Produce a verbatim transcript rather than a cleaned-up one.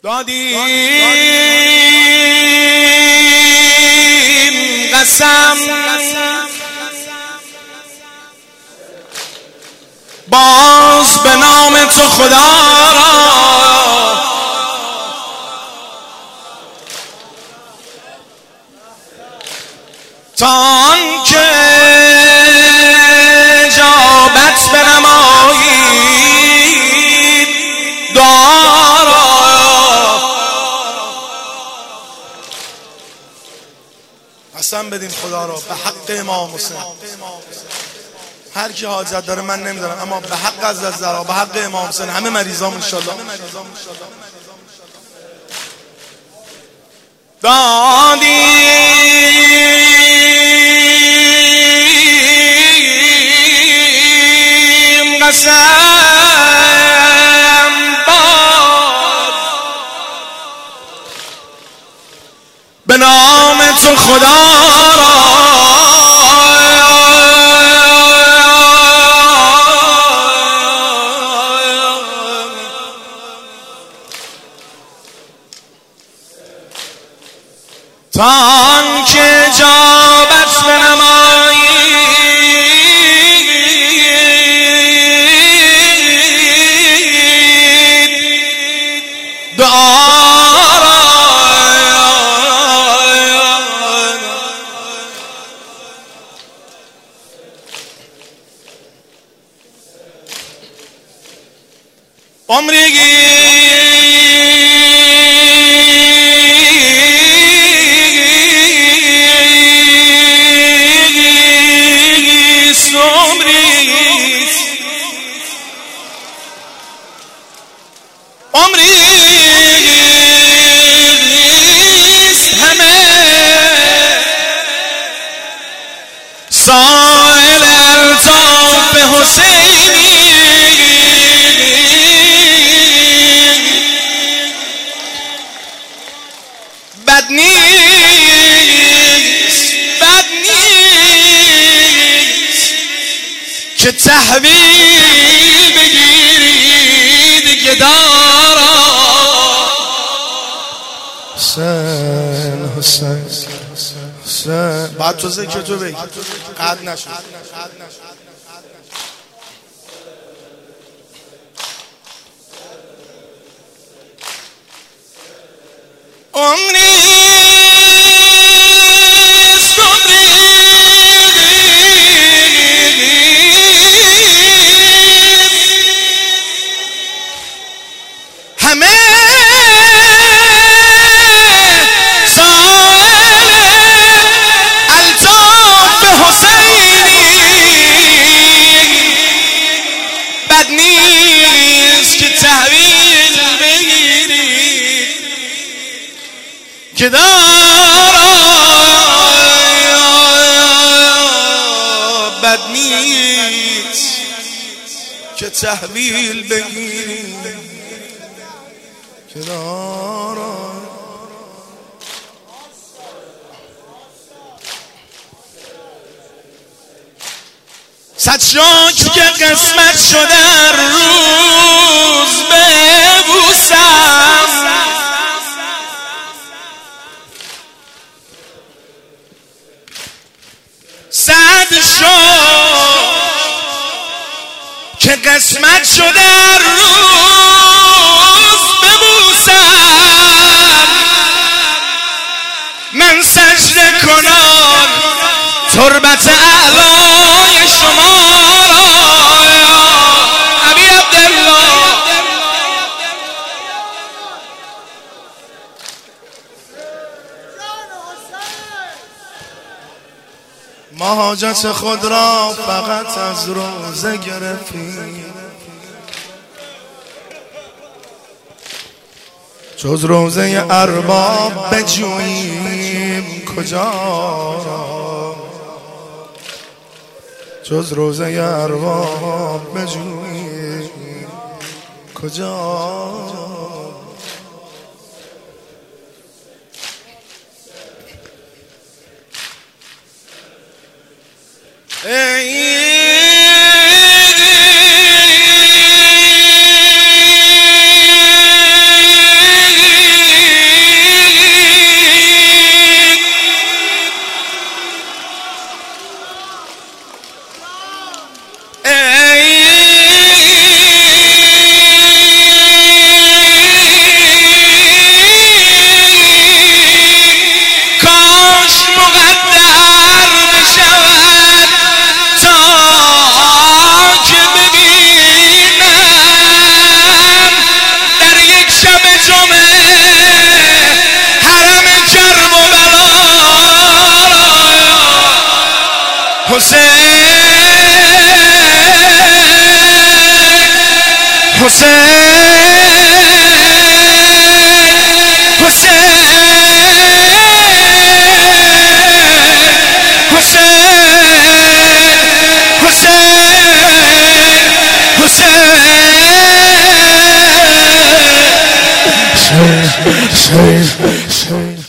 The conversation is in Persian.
دادیم قسم باز به نام تو خدا را تا آنکه اجابت بنمایید دعا را. قسم بدیم خدا را به حق امام حسین، هر کی حاجت داره من نمیدارم، اما به حق از الزهرا، به حق امام حسین، همه مریضام انشالله دادیم قسم باد به نام تو خدا را تا آنکه اجابت بنمایید دعا را. عمری عمریست همه سائل الطاف حسینی بد نیست بد نیست که تحویل بگیرید گدارا. حسین حسین حسین بعد تو ذکر تو بگی قد نشد. عمریست همه بد نیست که تحویل بگیرید که دارا. بد نیست که تحویل بگیرید که دارا. صد شکر که قسمت شده روز ببوسم، صد شکر که قسمت شده روز ببوسم، من سجده کنم تربت اعلای شما را. ابی عبدالله ما حاجت خود را فقط از روزه گرفتیم، جز روزه ارباب بجوییم کجا را، جز روزه ارباب بجوییم کجا. ای حسین حسین